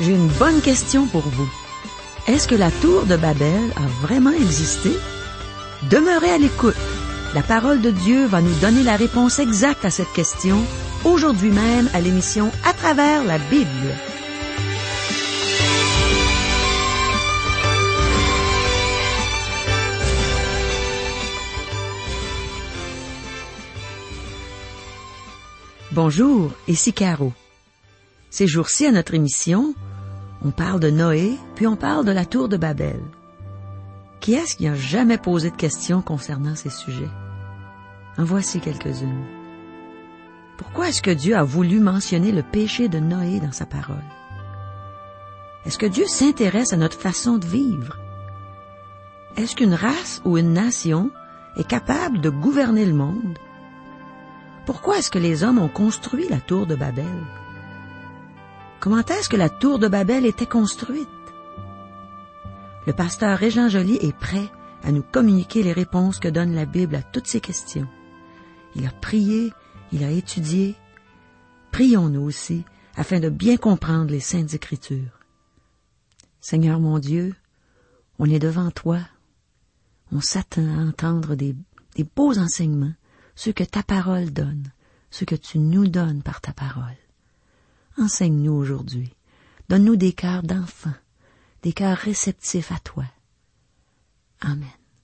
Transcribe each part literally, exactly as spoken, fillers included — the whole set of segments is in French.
j'ai une bonne question pour vous. Est-ce que la tour de Babel a vraiment existé? Demeurez à l'écoute. La parole de Dieu va nous donner la réponse exacte à cette question, aujourd'hui même à l'émission À travers la Bible. Bonjour, ici Caro. Ces jours-ci, à notre émission, on parle de Noé, puis on parle de la tour de Babel. Qui est-ce qui n'a jamais posé de questions concernant ces sujets? En voici quelques-unes. Pourquoi est-ce que Dieu a voulu mentionner le péché de Noé dans sa parole? Est-ce que Dieu s'intéresse à notre façon de vivre? Est-ce qu'une race ou une nation est capable de gouverner le monde? Pourquoi est-ce que les hommes ont construit la tour de Babel? Comment est-ce que la tour de Babel était construite? Le pasteur Régent Joly est prêt à nous communiquer les réponses que donne la Bible à toutes ces questions. Il a prié, il a étudié. Prions-nous aussi, afin de bien comprendre les Saintes Écritures. Seigneur mon Dieu, on est devant toi. On s'attend à entendre des, des beaux enseignements, ceux que ta parole donne, ceux que tu nous donnes par ta parole. Enseigne-nous aujourd'hui. Donne-nous des cœurs d'enfants, des cœurs réceptifs à toi. Amen.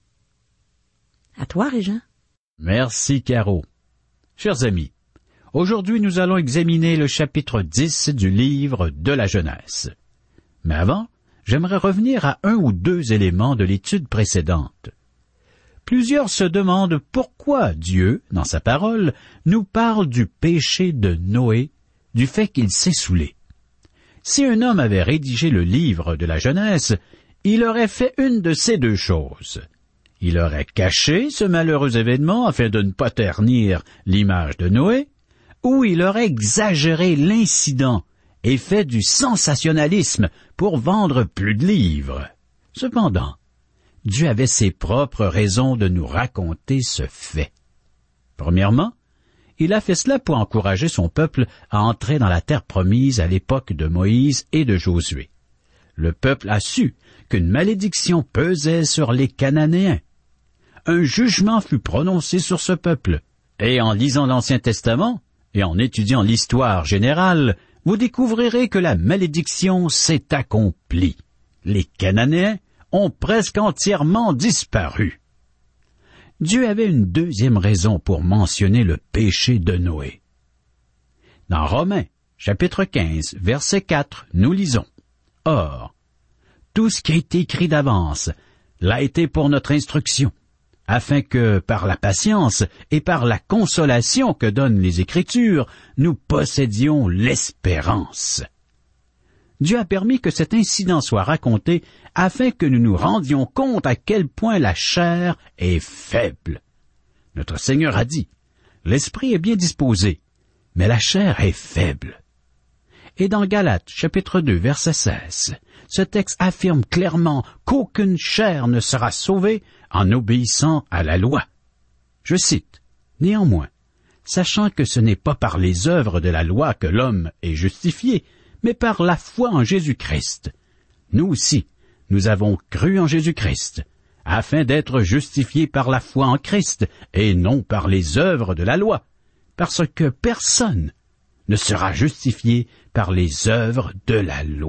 À toi, Régent. Merci, Caro. Chers amis, aujourd'hui nous allons examiner le chapitre dix du livre de la Genèse. Mais avant, j'aimerais revenir à un ou deux éléments de l'étude précédente. Plusieurs se demandent pourquoi Dieu, dans sa parole, nous parle du péché de Noé, du fait qu'il s'est saoulé. Si un homme avait rédigé le livre de la Genèse, il aurait fait une de ces deux choses. Il aurait caché ce malheureux événement afin de ne pas ternir l'image de Noé, ou il aurait exagéré l'incident et fait du sensationnalisme pour vendre plus de livres. Cependant, Dieu avait ses propres raisons de nous raconter ce fait. Premièrement, il a fait cela pour encourager son peuple à entrer dans la terre promise à l'époque de Moïse et de Josué. Le peuple a su qu'une malédiction pesait sur les Cananéens. Un jugement fut prononcé sur ce peuple, et en lisant l'Ancien Testament et en étudiant l'histoire générale, vous découvrirez que la malédiction s'est accomplie. Les Cananéens ont presque entièrement disparu. Dieu avait une deuxième raison pour mentionner le péché de Noé. Dans Romains, chapitre quinze, verset quatre, nous lisons « Or, tout ce qui a été écrit d'avance l'a été pour notre instruction, afin que, par la patience et par la consolation que donnent les Écritures, nous possédions l'espérance. » Dieu a permis que cet incident soit raconté afin que nous nous rendions compte à quel point la chair est faible. Notre Seigneur a dit, « L'esprit est bien disposé, mais la chair est faible. » Et dans Galates, chapitre deux, verset seize, ce texte affirme clairement qu'aucune chair ne sera sauvée en obéissant à la loi. Je cite, « Néanmoins, sachant que ce n'est pas par les œuvres de la loi que l'homme est justifié, mais par la foi en Jésus-Christ. Nous aussi, nous avons cru en Jésus-Christ, afin d'être justifiés par la foi en Christ, et non par les œuvres de la loi, parce que personne ne sera justifié par les œuvres de la loi. »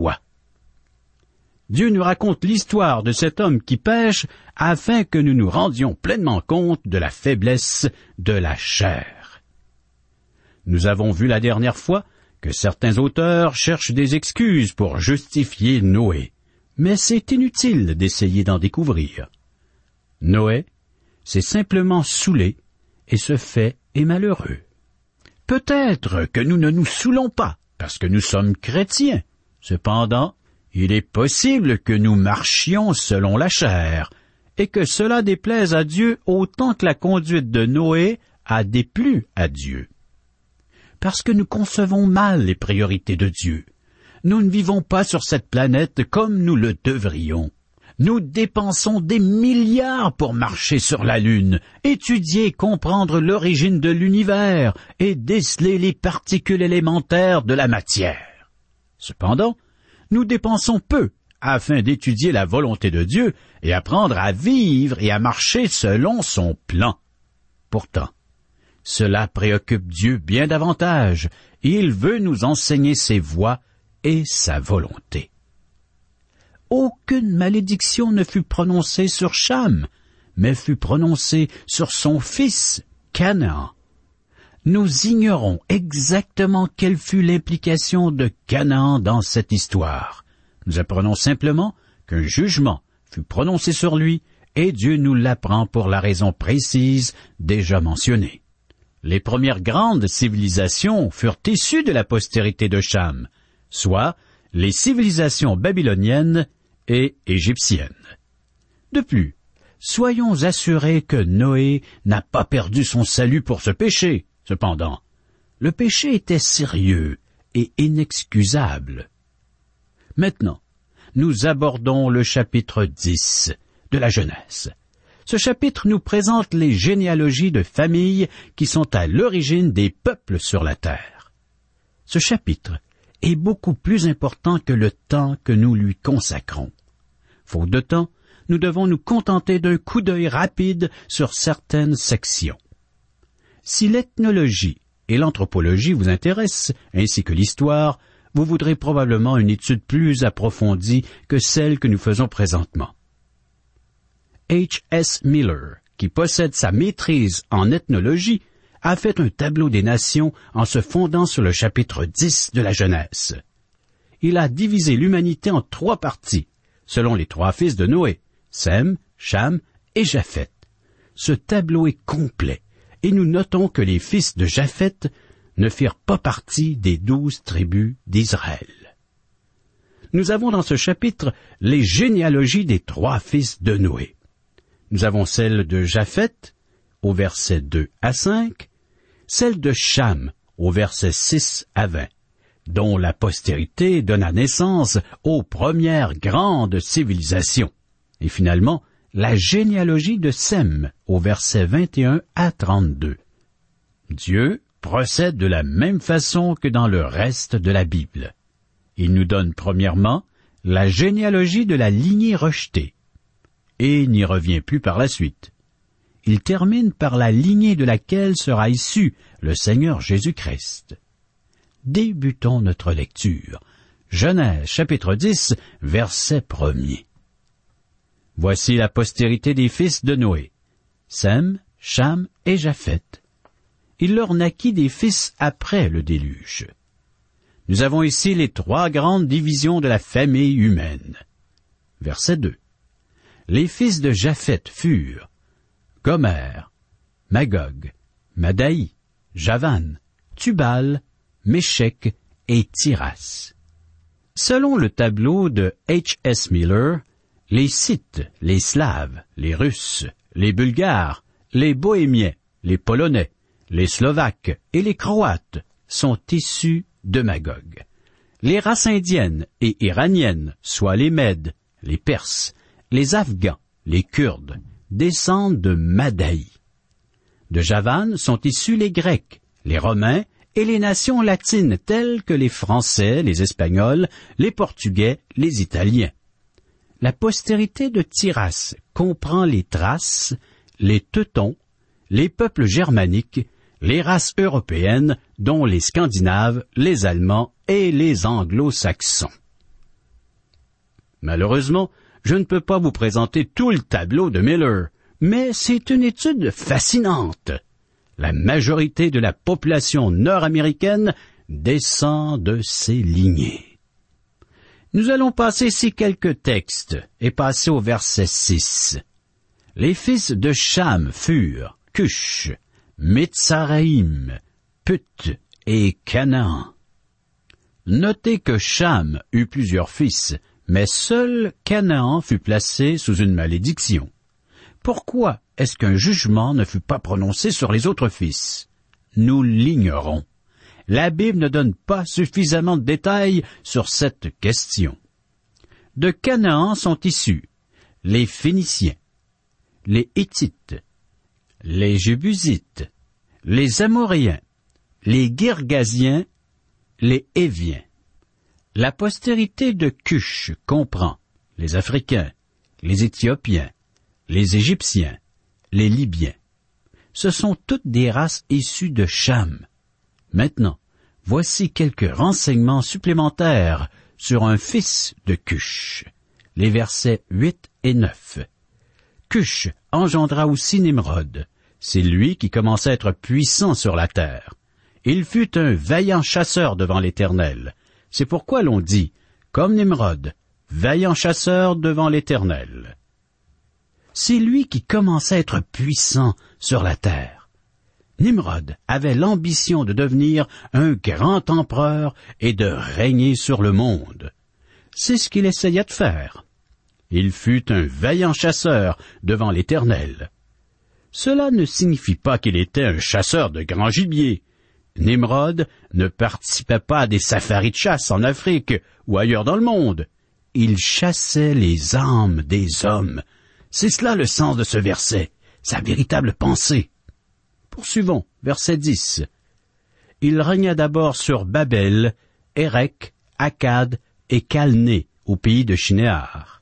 Dieu nous raconte l'histoire de cet homme qui pêche, afin que nous nous rendions pleinement compte de la faiblesse de la chair. Nous avons vu la dernière fois que certains auteurs cherchent des excuses pour justifier Noé, mais c'est inutile d'essayer d'en découvrir. Noé s'est simplement saoulé, et ce fait est malheureux. Peut-être que nous ne nous saoulons pas, parce que nous sommes chrétiens. Cependant, il est possible que nous marchions selon la chair, et que cela déplaise à Dieu autant que la conduite de Noé a déplu à Dieu. Parce que nous concevons mal les priorités de Dieu. Nous ne vivons pas sur cette planète comme nous le devrions. Nous dépensons des milliards pour marcher sur la Lune, étudier et comprendre l'origine de l'univers et déceler les particules élémentaires de la matière. Cependant, nous dépensons peu afin d'étudier la volonté de Dieu et apprendre à vivre et à marcher selon son plan. Pourtant, cela préoccupe Dieu bien davantage, et il veut nous enseigner ses voies et sa volonté. Aucune malédiction ne fut prononcée sur Cham, mais fut prononcée sur son fils, Canaan. Nous ignorons exactement quelle fut l'implication de Canaan dans cette histoire. Nous apprenons simplement qu'un jugement fut prononcé sur lui, et Dieu nous l'apprend pour la raison précise déjà mentionnée. Les premières grandes civilisations furent issues de la postérité de Cham, soit les civilisations babyloniennes et égyptiennes. De plus, soyons assurés que Noé n'a pas perdu son salut pour ce péché. Cependant, le péché était sérieux et inexcusable. Maintenant, nous abordons le chapitre dix de la Genèse. Ce chapitre nous présente les généalogies de familles qui sont à l'origine des peuples sur la terre. Ce chapitre est beaucoup plus important que le temps que nous lui consacrons. Faute de temps, nous devons nous contenter d'un coup d'œil rapide sur certaines sections. Si l'ethnologie et l'anthropologie vous intéressent, ainsi que l'histoire, vous voudrez probablement une étude plus approfondie que celle que nous faisons présentement. H S Miller, qui possède sa maîtrise en ethnologie, a fait un tableau des nations en se fondant sur le chapitre dix de la Genèse. Il a divisé l'humanité en trois parties, selon les trois fils de Noé, Sem, Cham et Japheth. Ce tableau est complet, et nous notons que les fils de Japheth ne firent pas partie des douze tribus d'Israël. Nous avons dans ce chapitre les généalogies des trois fils de Noé. Nous avons celle de Japheth, au verset deux à cinq, celle de Cham, au verset six à vingt, dont la postérité donna naissance aux premières grandes civilisations, et finalement la généalogie de Sem, au verset vingt et un à trente-deux. Dieu procède de la même façon que dans le reste de la Bible. Il nous donne premièrement la généalogie de la lignée rejetée, et n'y revient plus par la suite. Il termine par la lignée de laquelle sera issu le Seigneur Jésus-Christ. Débutons notre lecture. Genèse chapitre dix, verset premier. Voici la postérité des fils de Noé, Sem, Cham et Japheth. Il leur naquit des fils après le déluge. Nous avons ici les trois grandes divisions de la famille humaine. Verset deux. Les fils de Japheth furent Gomer, Magog, Madaï, Javan, Tubal, Méchec et Tiras. Selon le tableau de H S Miller, les Scythes, les Slaves, les Russes, les Bulgares, les Bohémiens, les Polonais, les Slovaques et les Croates sont issus de Magog. Les races indiennes et iraniennes, soit les Mèdes, les Perses, les Afghans, les Kurdes, descendent de Madaï. De Javan sont issus les Grecs, les Romains et les nations latines telles que les Français, les Espagnols, les Portugais, les Italiens. La postérité de Tiras comprend les Thraces, les Teutons, les peuples germaniques, les races européennes, dont les Scandinaves, les Allemands et les Anglo-Saxons. Malheureusement, je ne peux pas vous présenter tout le tableau de Miller, mais c'est une étude fascinante. La majorité de la population nord-américaine descend de ces lignées. Nous allons passer ici quelques textes et passer au verset six. Les fils de Cham furent Cush, Mitsaraïm, Put et Canaan. Notez que Cham eut plusieurs fils, mais seul Canaan fut placé sous une malédiction. Pourquoi est-ce qu'un jugement ne fut pas prononcé sur les autres fils? Nous l'ignorons. La Bible ne donne pas suffisamment de détails sur cette question. De Canaan sont issus les Phéniciens, les Hittites, les Jébusites, les Amoréens, les Girgasiens, les Éviens. La postérité de Cush comprend les Africains, les Éthiopiens, les Égyptiens, les Libyens. Ce sont toutes des races issues de Cham. Maintenant, voici quelques renseignements supplémentaires sur un fils de Cush. Les versets huit et neuf. Cush engendra aussi Nimrod. C'est lui qui commença à être puissant sur la terre. Il fut un vaillant chasseur devant l'Éternel. C'est pourquoi l'on dit, comme Nimrod, vaillant chasseur devant l'Éternel. C'est lui qui commença à être puissant sur la terre. Nimrod avait l'ambition de devenir un grand empereur et de régner sur le monde. C'est ce qu'il essaya de faire. Il fut un vaillant chasseur devant l'Éternel. Cela ne signifie pas qu'il était un chasseur de grand gibier. Nimrod ne participait pas à des safaris de chasse en Afrique ou ailleurs dans le monde. Il chassait les âmes des hommes. C'est cela le sens de ce verset, sa véritable pensée. Poursuivons, verset dix. Il régna d'abord sur Babel, Érec, Akkad et Calné, au pays de Shinéar.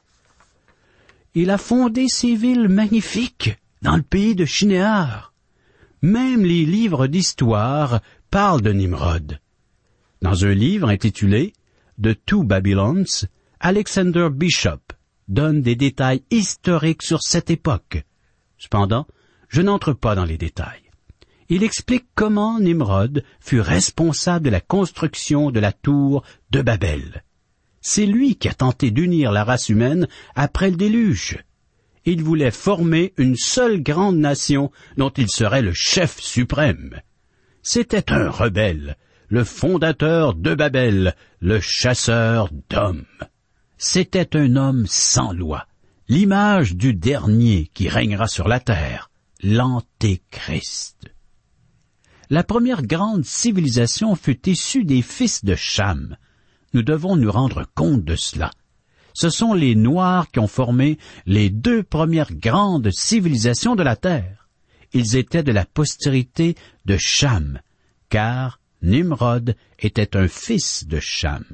Il a fondé ces villes magnifiques dans le pays de Shinéar. Même les livres d'histoire parlent de Nimrod. Dans un livre intitulé « The Two Babylons », Alexander Bishop donne des détails historiques sur cette époque. Cependant, je n'entre pas dans les détails. Il explique comment Nimrod fut responsable de la construction de la tour de Babel. C'est lui qui a tenté d'unir la race humaine après le déluge. Il voulait former une seule grande nation dont il serait le chef suprême. C'était un rebelle, le fondateur de Babel, le chasseur d'hommes. C'était un homme sans loi, l'image du dernier qui régnera sur la terre, l'Antéchrist. La première grande civilisation fut issue des fils de Cham. Nous devons nous rendre compte de cela. Ce sont les Noirs qui ont formé les deux premières grandes civilisations de la terre. Ils étaient de la postérité de Cham, car Nimrod était un fils de Cham.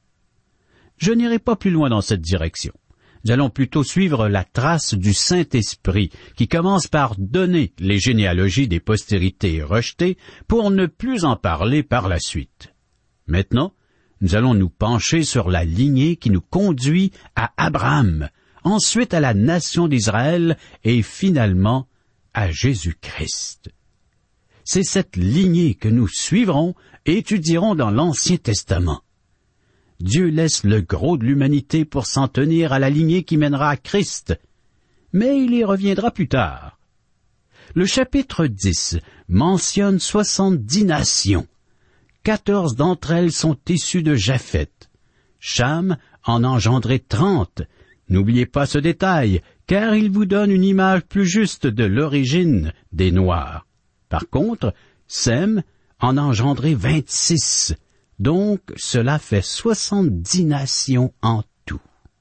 Je n'irai pas plus loin dans cette direction. Nous allons plutôt suivre la trace du Saint-Esprit, qui commence par donner les généalogies des postérités rejetées pour ne plus en parler par la suite. Maintenant, nous allons nous pencher sur la lignée qui nous conduit à Abraham, ensuite à la nation d'Israël et finalement à Jésus-Christ. C'est cette lignée que nous suivrons et étudierons dans l'Ancien Testament. Dieu laisse le gros de l'humanité pour s'en tenir à la lignée qui mènera à Christ, mais il y reviendra plus tard. Le chapitre dix mentionne soixante-dix nations. Quatorze d'entre elles sont issues de Japheth. Cham en a engendré trente. N'oubliez pas ce détail, car il vous donne une image plus juste de l'origine des Noirs. Par contre, Sem en a engendré vingt-six. Donc, cela fait soixante-dix nations en tout.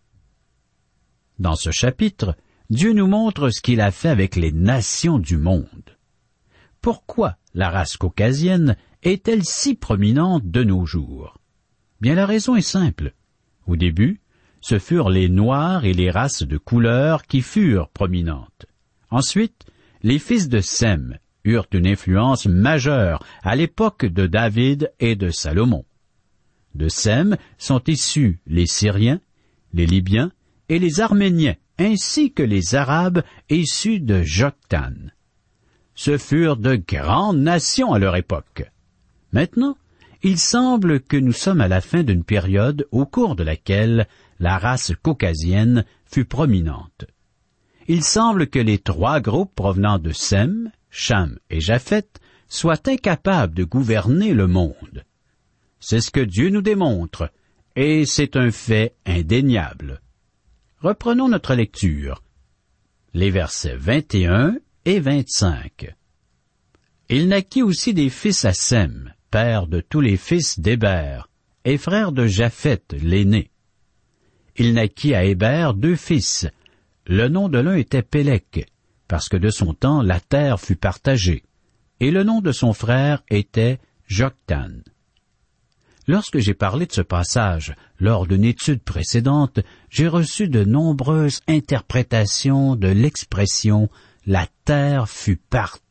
Dans ce chapitre, Dieu nous montre ce qu'il a fait avec les nations du monde. Pourquoi la race caucasienne est-elle si prominente de nos jours? Bien, la raison est simple. Au début, ce furent les Noirs et les races de couleur qui furent prominentes. Ensuite, les fils de Sem eurent une influence majeure à l'époque de David et de Salomon. De Sem sont issus les Syriens, les Libyens et les Arméniens, ainsi que les Arabes issus de Joktan. Ce furent de grandes nations à leur époque. Maintenant, il semble que nous sommes à la fin d'une période au cours de laquelle la race caucasienne fut prominente. Il semble que les trois groupes provenant de Sem, Cham et Japheth soient incapables de gouverner le monde. C'est ce que Dieu nous démontre, et c'est un fait indéniable. Reprenons notre lecture. Les versets vingt et un et vingt-cinq. Il naquit aussi des fils à Sem, père de tous les fils d'Héber, et frère de Japheth, l'aîné. Il naquit à Héber deux fils. Le nom de l'un était Pélec, parce que de son temps la terre fut partagée, et le nom de son frère était Joktan. Lorsque j'ai parlé de ce passage lors d'une étude précédente, j'ai reçu de nombreuses interprétations de l'expression « la terre fut partagée ».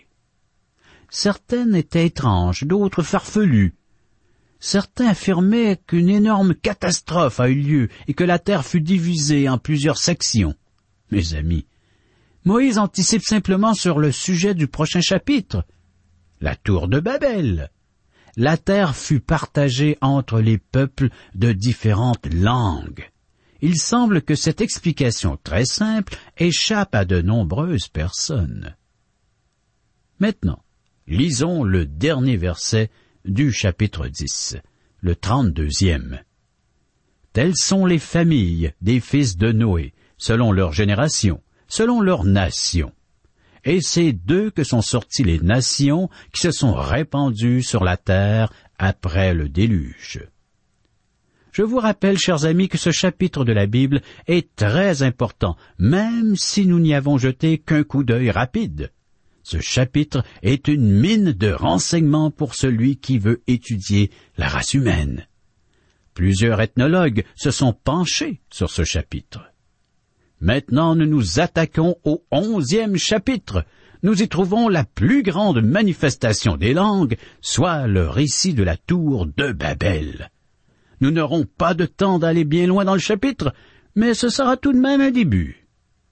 Certaines étaient étranges, d'autres farfelues. Certains affirmaient qu'une énorme catastrophe a eu lieu et que la terre fut divisée en plusieurs sections. Mes amis, Moïse anticipe simplement sur le sujet du prochain chapitre, la tour de Babel. La terre fut partagée entre les peuples de différentes langues. Il semble que cette explication très simple échappe à de nombreuses personnes. Maintenant, lisons le dernier verset du chapitre dix, le trente-deuxième. Telles sont les familles des fils de Noé, selon leur génération, selon leur nation. Et c'est d'eux que sont sorties les nations qui se sont répandues sur la terre après le déluge. Je vous rappelle, chers amis, que ce chapitre de la Bible est très important, même si nous n'y avons jeté qu'un coup d'œil rapide. Ce chapitre est une mine de renseignements pour celui qui veut étudier la race humaine. Plusieurs ethnologues se sont penchés sur ce chapitre. Maintenant, nous nous attaquons au onzième chapitre. Nous y trouvons la plus grande manifestation des langues, soit le récit de la tour de Babel. Nous n'aurons pas de temps d'aller bien loin dans le chapitre, mais ce sera tout de même un début.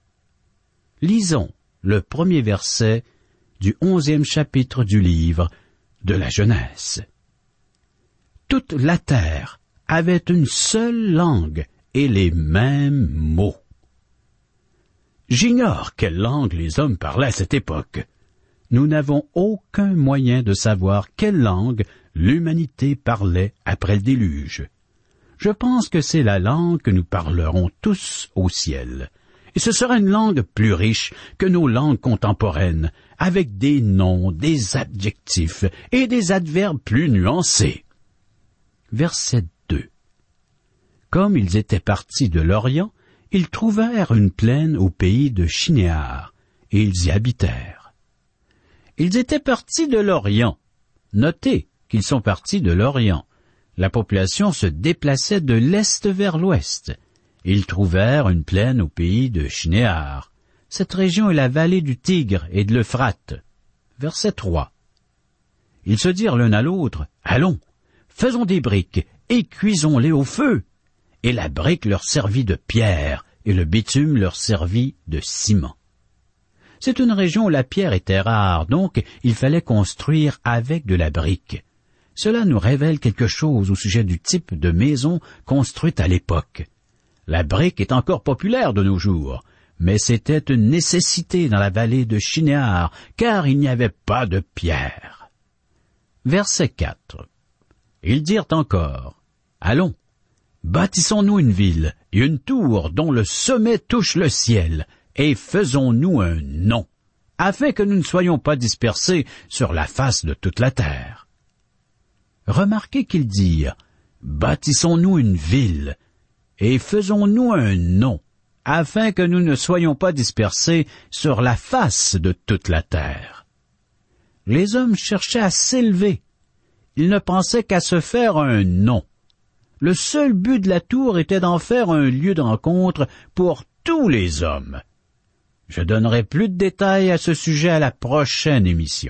Lisons le premier verset du onzième chapitre du livre de la Genèse. Toute la terre avait une seule langue et les mêmes mots. J'ignore quelle langue les hommes parlaient à cette époque. Nous n'avons aucun moyen de savoir quelle langue l'humanité parlait après le déluge. Je pense que c'est la langue que nous parlerons tous au ciel. Et ce sera une langue plus riche que nos langues contemporaines, avec des noms, des adjectifs et des adverbes plus nuancés. Verset deux. Comme ils étaient partis de l'Orient, ils trouvèrent une plaine au pays de Shinéar, et ils y habitèrent. Ils étaient partis de l'Orient. Notez qu'ils sont partis de l'Orient. La population se déplaçait de l'est vers l'ouest. Ils trouvèrent une plaine au pays de Shinéar. Cette région est la vallée du Tigre et de l'Euphrate. Verset trois. Ils se dirent l'un à l'autre, « Allons, faisons des briques et cuisons-les au feu. » Et la brique leur servit de pierre, et le bitume leur servit de ciment. C'est une région où la pierre était rare, donc il fallait construire avec de la brique. Cela nous révèle quelque chose au sujet du type de maison construite à l'époque. La brique est encore populaire de nos jours, mais c'était une nécessité dans la vallée de Shinéar, car il n'y avait pas de pierre. Verset quatre. Ils dirent encore, « Allons, bâtissons-nous une ville et une tour dont le sommet touche le ciel, et faisons-nous un nom, afin que nous ne soyons pas dispersés sur la face de toute la terre. » Remarquez qu'ils dirent, « Bâtissons-nous une ville, et faisons-nous un nom, afin que nous ne soyons pas dispersés sur la face de toute la terre. » Les hommes cherchaient à s'élever. Ils ne pensaient qu'à se faire un nom. Le seul but de la tour était d'en faire un lieu de rencontre pour tous les hommes. Je donnerai plus de détails à ce sujet à la prochaine émission.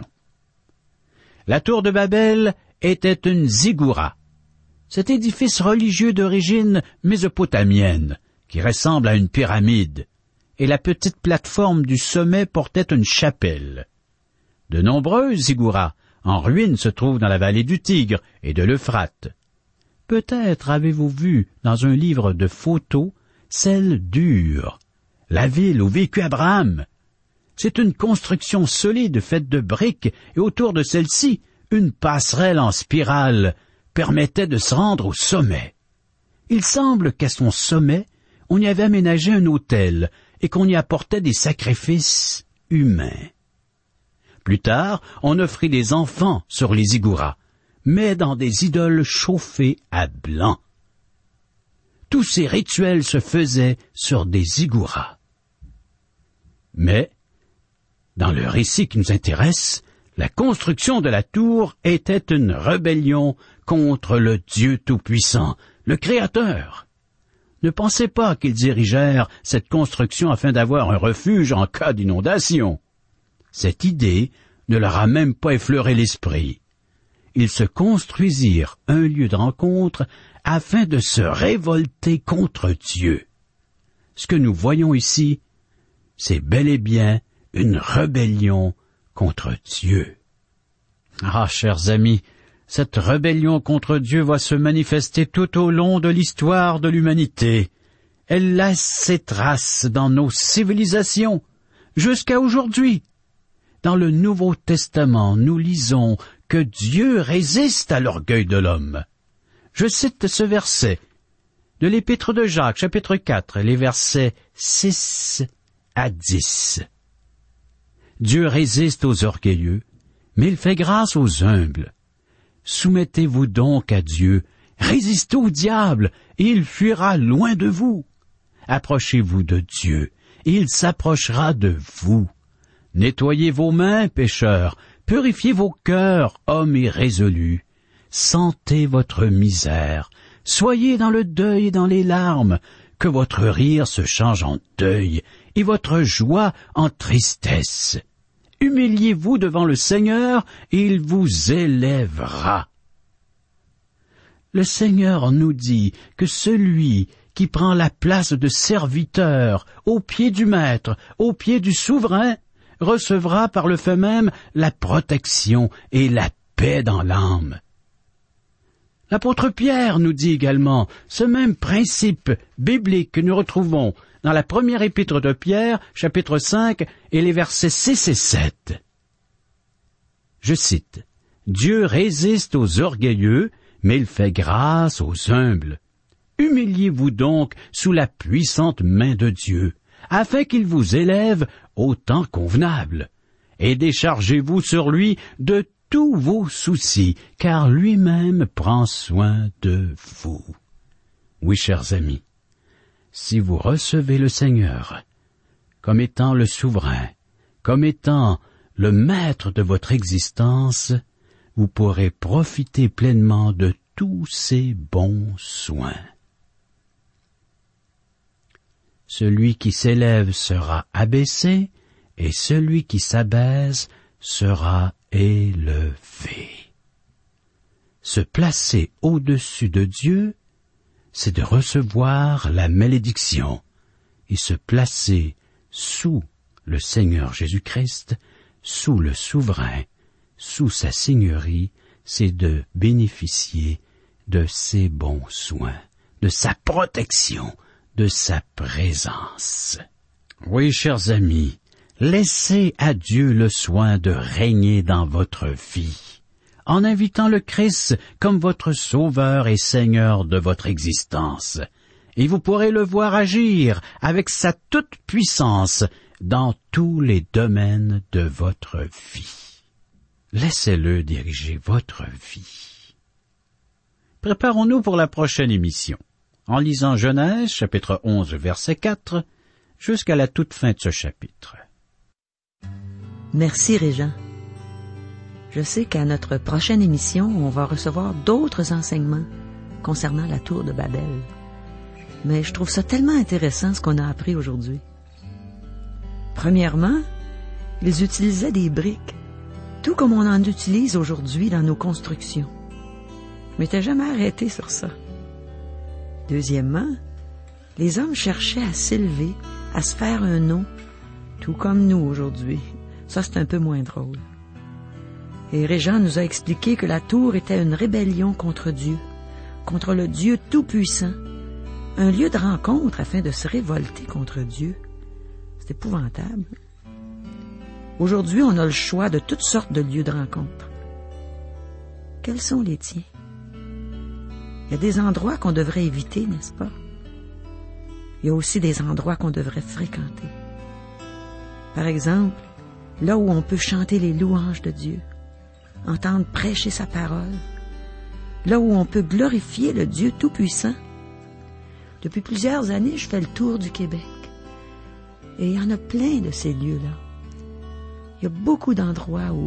La tour de Babel était une ziggoura. Cet édifice religieux d'origine mésopotamienne, qui ressemble à une pyramide, et la petite plateforme du sommet portait une chapelle. De nombreuses ziggouras en ruine se trouvent dans la vallée du Tigre et de l'Euphrate. Peut-être avez-vous vu dans un livre de photos celle d'Ur, la ville où vécut Abraham. C'est une construction solide faite de briques et autour de celle-ci, une passerelle en spirale permettait de se rendre au sommet. Il semble qu'à son sommet, on y avait aménagé un autel et qu'on y apportait des sacrifices humains. Plus tard, on offrit des enfants sur les ziggouras, mais dans des idoles chauffées à blanc. Tous ces rituels se faisaient sur des ziggouras. Mais, dans le récit qui nous intéresse, La construction de la tour était une rébellion contre le Dieu Tout-Puissant, le Créateur. Ne pensez pas qu'ils dirigèrent cette construction afin d'avoir un refuge en cas d'inondation. Cette idée ne leur a même pas effleuré l'esprit. Ils se construisirent un lieu de rencontre afin de se révolter contre Dieu. Ce que nous voyons ici, c'est bel et bien une rébellion contre Dieu. Ah, chers amis, cette rébellion contre Dieu va se manifester tout au long de l'histoire de l'humanité. Elle laisse ses traces dans nos civilisations, jusqu'à aujourd'hui. Dans le Nouveau Testament, nous lisons que Dieu résiste à l'orgueil de l'homme. Je cite ce verset de l'Épître de Jacques, chapitre quatre, les versets six à dix. Dieu résiste aux orgueilleux, mais il fait grâce aux humbles. Soumettez-vous donc à Dieu, résistez au diable, et il fuira loin de vous. Approchez-vous de Dieu, et il s'approchera de vous. Nettoyez vos mains, pécheurs, purifiez vos cœurs, hommes irrésolus. Sentez votre misère, soyez dans le deuil et dans les larmes, que votre rire se change en deuil, et votre joie en tristesse. Humiliez-vous devant le Seigneur, et il vous élèvera. Le Seigneur nous dit que celui qui prend la place de serviteur aux pieds du Maître, aux pieds du Souverain, recevra par le fait même la protection et la paix dans l'âme. L'apôtre Pierre nous dit également ce même principe biblique que nous retrouvons dans la première épître de Pierre, chapitre cinq, et les versets six et sept. Je cite, « Dieu résiste aux orgueilleux, mais il fait grâce aux humbles. Humiliez-vous donc sous la puissante main de Dieu, afin qu'il vous élève au temps convenable, et déchargez-vous sur lui de tous vos soucis, car lui-même prend soin de vous. » Oui, chers amis, si vous recevez le Seigneur comme étant le souverain, comme étant le maître de votre existence, vous pourrez profiter pleinement de tous ses bons soins. Celui qui s'élève sera abaissé, et celui qui s'abaisse sera élevé. Se placer au-dessus de Dieu, c'est de recevoir la malédiction, et se placer sous le Seigneur Jésus-Christ, sous le souverain, sous sa seigneurie, c'est de bénéficier de ses bons soins, de sa protection, de sa présence. Oui, chers amis, laissez à Dieu le soin de régner dans votre vie, en invitant le Christ comme votre Sauveur et Seigneur de votre existence, et vous pourrez le voir agir avec sa toute-puissance dans tous les domaines de votre vie. Laissez-le diriger votre vie. Préparons-nous pour la prochaine émission, en lisant Genèse, chapitre onze, verset quatre, jusqu'à la toute fin de ce chapitre. Merci, Régent. Je sais qu'à notre prochaine émission, on va recevoir d'autres enseignements concernant la tour de Babel. Mais je trouve ça tellement intéressant ce qu'on a appris aujourd'hui. Premièrement, ils utilisaient des briques, tout comme on en utilise aujourd'hui dans nos constructions. Je m'étais jamais arrêté sur ça. Deuxièmement, les hommes cherchaient à s'élever, à se faire un nom, tout comme nous aujourd'hui. Ça, c'est un peu moins drôle. Et Régent nous a expliqué que la tour était une rébellion contre Dieu, contre le Dieu tout-puissant, un lieu de rencontre afin de se révolter contre Dieu. C'est épouvantable. Aujourd'hui, on a le choix de toutes sortes de lieux de rencontre. Quels sont les tiens? Il y a des endroits qu'on devrait éviter, n'est-ce pas? Il y a aussi des endroits qu'on devrait fréquenter. Par exemple, là où on peut chanter les louanges de Dieu, entendre prêcher sa parole, là où on peut glorifier le Dieu tout-puissant. Depuis plusieurs années, je fais le tour du Québec. Et il y en a plein de ces lieux-là. Il y a beaucoup d'endroits où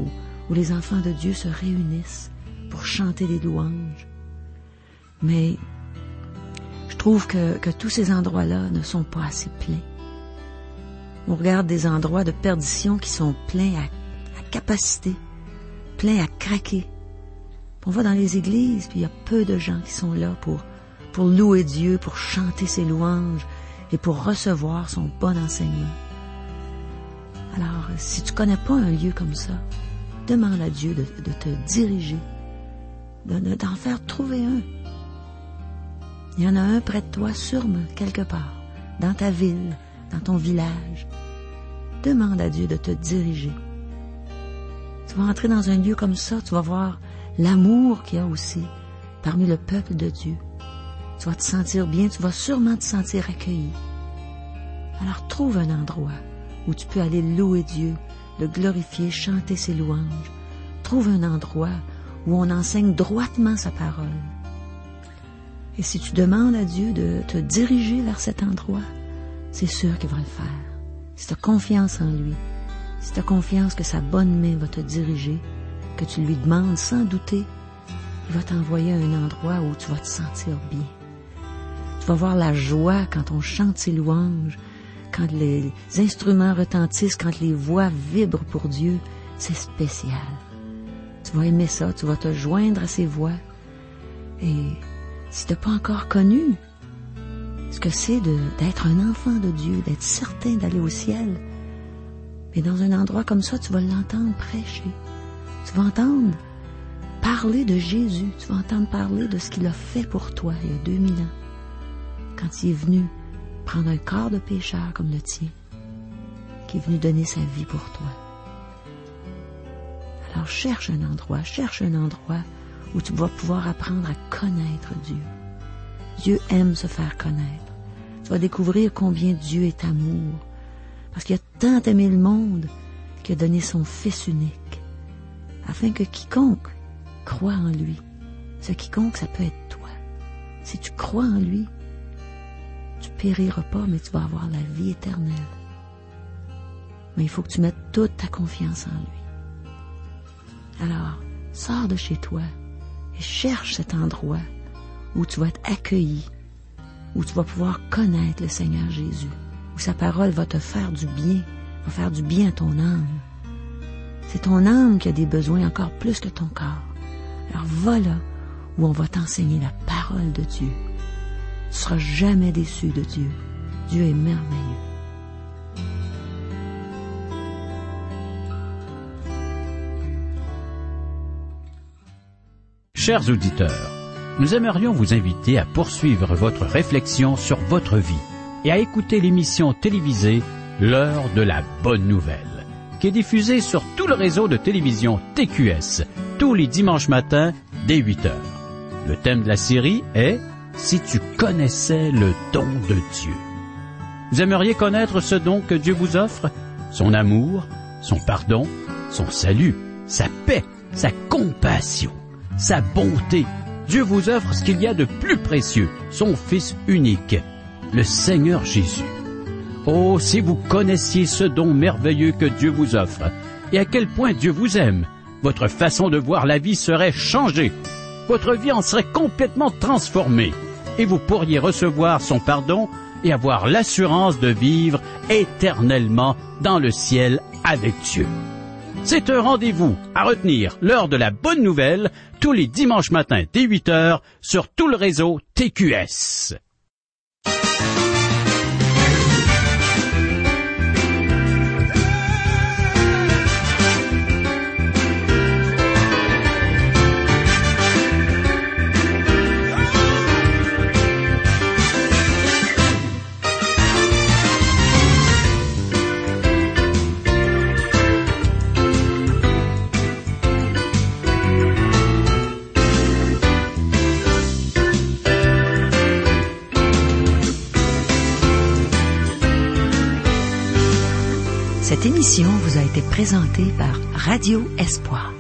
où les enfants de Dieu se réunissent pour chanter des louanges. Mais je trouve que, que tous ces endroits-là ne sont pas assez pleins. On regarde des endroits de perdition qui sont pleins à, à capacité, pleins à craquer. Puis on va dans les églises, puis il y a peu de gens qui sont là pour, pour louer Dieu, pour chanter ses louanges et pour recevoir son bon enseignement. Alors, si tu connais pas un lieu comme ça, demande à Dieu de, de te diriger, de, de, d'en faire trouver un. Il y en a un près de toi, sûrement, quelque part, dans ta ville, dans ton village. Demande à Dieu de te diriger. Tu vas entrer dans un lieu comme ça, tu vas voir l'amour qu'il y a aussi parmi le peuple de Dieu. Tu vas te sentir bien, tu vas sûrement te sentir accueilli. Alors trouve un endroit où tu peux aller louer Dieu, le glorifier, chanter ses louanges. Trouve un endroit où on enseigne droitement sa parole. Et si tu demandes à Dieu de te diriger vers cet endroit, c'est sûr qu'il va le faire. Si tu as confiance en lui, si tu as confiance que sa bonne main va te diriger, que tu lui demandes sans douter, il va t'envoyer à un endroit où tu vas te sentir bien. Tu vas voir la joie quand on chante ses louanges, quand les instruments retentissent, quand les voix vibrent pour Dieu. C'est spécial. Tu vas aimer ça, tu vas te joindre à ces voix. Et si tu n'as pas encore connu ce que c'est de, d'être un enfant de Dieu, d'être certain d'aller au ciel, mais dans un endroit comme ça, tu vas l'entendre prêcher. Tu vas entendre parler de Jésus. Tu vas entendre parler de ce qu'il a fait pour toi il y a deux mille ans, quand il est venu prendre un corps de pécheur comme le tien, qui est venu donner sa vie pour toi. Alors cherche un endroit, cherche un endroit où tu vas pouvoir apprendre à connaître Dieu. Dieu aime se faire connaître. Tu vas découvrir combien Dieu est amour, parce qu'il a tant aimé le monde qu'il a donné son Fils unique, afin que quiconque croit en lui, ce quiconque, ça peut être toi. Si tu crois en lui, tu périras pas, mais tu vas avoir la vie éternelle. Mais il faut que tu mettes toute ta confiance en lui. Alors, sors de chez toi et cherche cet endroit où tu vas être accueilli, où tu vas pouvoir connaître le Seigneur Jésus, où sa parole va te faire du bien, va faire du bien à ton âme. C'est ton âme qui a des besoins encore plus que ton corps. Alors va là où on va t'enseigner la parole de Dieu. Tu ne seras jamais déçu de Dieu. Dieu est merveilleux. Chers auditeurs, nous aimerions vous inviter à poursuivre votre réflexion sur votre vie et à écouter l'émission télévisée L'heure de la bonne nouvelle, qui est diffusée sur tout le réseau de télévision T Q S tous les dimanches matins dès huit heures. Le thème de la série est « Si tu connaissais le don de Dieu ». Vous aimeriez connaître ce don que Dieu vous offre, son amour, son pardon, son salut, sa paix, sa compassion, sa bonté. Dieu vous offre ce qu'il y a de plus précieux, son Fils unique, le Seigneur Jésus. Oh, si vous connaissiez ce don merveilleux que Dieu vous offre, et à quel point Dieu vous aime, votre façon de voir la vie serait changée. Votre vie en serait complètement transformée, et vous pourriez recevoir son pardon et avoir l'assurance de vivre éternellement dans le ciel avec Dieu. C'est un rendez-vous à retenir, l'heure de la bonne nouvelle, tous les dimanches matins dès huit heures sur tout le réseau T Q S. Cette émission vous a été présentée par Radio Espoir.